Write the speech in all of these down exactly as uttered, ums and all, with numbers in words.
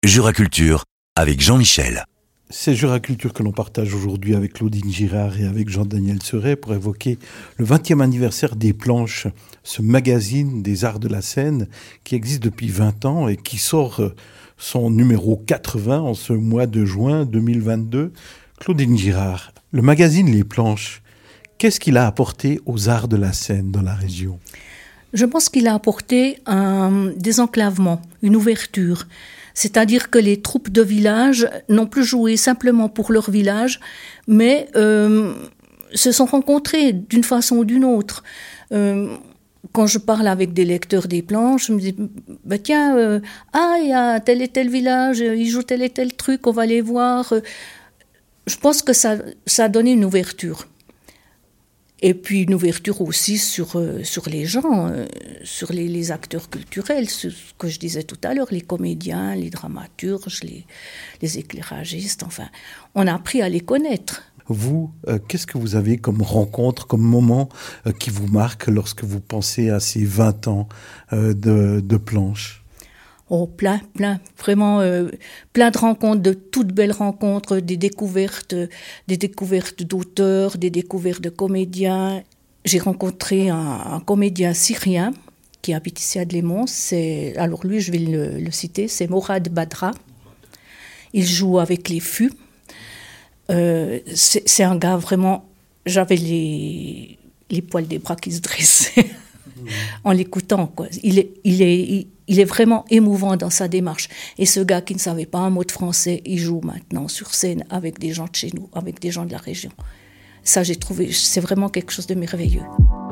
Juraculture avec Jean-Michel. C'est Juraculture que l'on partage aujourd'hui avec Claudine Girard et avec Jean-Daniel Seret pour évoquer le vingtième anniversaire des Planches, ce magazine des arts de la scène qui existe depuis vingt ans et qui sort son numéro quatre-vingts en ce mois de juin deux mille vingt-deux. Claudine Girard, le magazine Les Planches, qu'est-ce qu'il a apporté aux arts de la scène dans la région ? Je pense qu'il a apporté un désenclavement, une ouverture. C'est-à-dire que les troupes de village n'ont plus joué simplement pour leur village, mais euh, se sont rencontrées d'une façon ou d'une autre. Euh, quand je parle avec des lecteurs des Planches, je me dis, bah tiens, euh, ah, il y a tel et tel village, ils jouent tel et tel truc, on va les voir. Je pense que ça, ça a donné une ouverture. Et puis une ouverture aussi sur, euh, sur les gens, euh, sur les, les acteurs culturels, ce que je disais tout à l'heure, les comédiens, les dramaturges, les, les éclairagistes, enfin, on a appris à les connaître. Vous, euh, qu'est-ce que vous avez comme rencontre, comme moment euh, qui vous marque lorsque vous pensez à ces vingt ans euh, de, de Planches ? Oh, plein, plein, vraiment euh, plein de rencontres, de toutes belles rencontres, des découvertes, des découvertes d'auteurs, des découvertes de comédiens. J'ai rencontré un, un comédien syrien qui habite ici à Adlémont. C'est, alors lui, je vais le, le citer, c'est Morad Badra. Il joue avec les fûts. Euh, c'est, c'est un gars vraiment... J'avais les, les poils des bras qui se dressaient en l'écoutant, quoi. Il est... Il est il, Il est vraiment émouvant dans sa démarche. Et ce gars qui ne savait pas un mot de français, il joue maintenant sur scène avec des gens de chez nous, avec des gens de la région. Ça, j'ai trouvé, c'est vraiment quelque chose de merveilleux.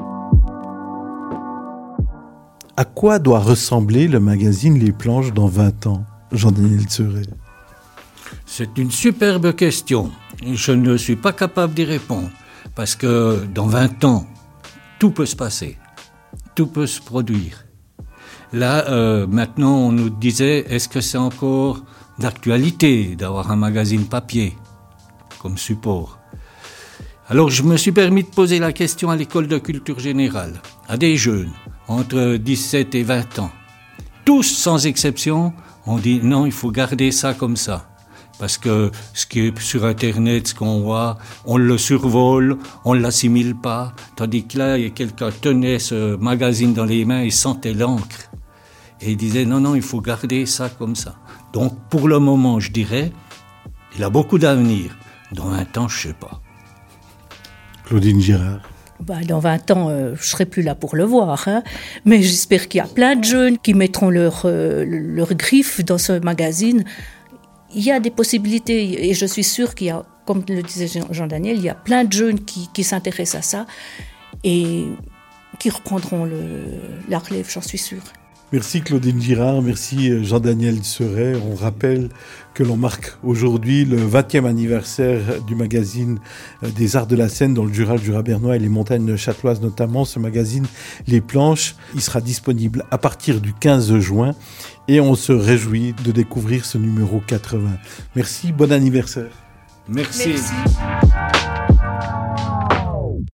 À quoi doit ressembler le magazine Les Planches dans vingt ans, Jean-Daniel Seret ? C'est une superbe question. Je ne suis pas capable d'y répondre. Parce que dans vingt ans, tout peut se passer. Tout peut se produire. Là, euh, maintenant, on nous disait, est-ce que c'est encore d'actualité d'avoir un magazine papier comme support ? Alors, je me suis permis de poser la question à l'école de culture générale, à des jeunes, entre dix-sept et vingt ans. Tous, sans exception, ont dit, non, il faut garder ça comme ça. Parce que ce qui est sur Internet, ce qu'on voit, on le survole, on ne l'assimile pas. Tandis que là, quelqu'un tenait ce magazine dans les mains et sentait l'encre. Et il disait, non, non, il faut garder ça comme ça. Donc, pour le moment, je dirais, il a beaucoup d'avenir. Dans vingt ans, je ne sais pas. Claudine Girard. Bah, dans vingt ans, euh, je ne serai plus là pour le voir. Hein. Mais j'espère qu'il y a plein de jeunes qui mettront leur, euh, leur griffe dans ce magazine. Il y a des possibilités. Et je suis sûre qu'il y a, comme le disait Jean-Daniel, il y a plein de jeunes qui, qui s'intéressent à ça et qui reprendront le, la relève, j'en suis sûre. Merci Claudine Girard, merci Jean-Daniel Seret. On rappelle que l'on marque aujourd'hui le vingtième anniversaire du magazine des arts de la scène dans le Jura, le Jura bernois et les montagnes châteloises notamment. Ce magazine Les Planches, il sera disponible à partir du quinze juin et on se réjouit de découvrir ce numéro quatre-vingts. Merci, bon anniversaire. Merci. Merci.